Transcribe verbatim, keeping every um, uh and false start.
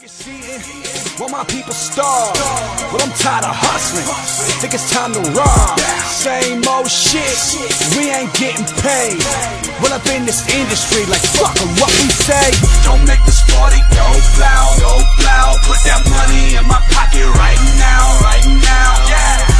Niggas cheating, while my people starve. But I'm tired of hustling, think it's time to rob. Same old shit, we ain't getting paid. But up in this industry, like fuck 'em, what we say. Don't make this party go loud, go loud. Put that money in my pocket right now, right now, yeah.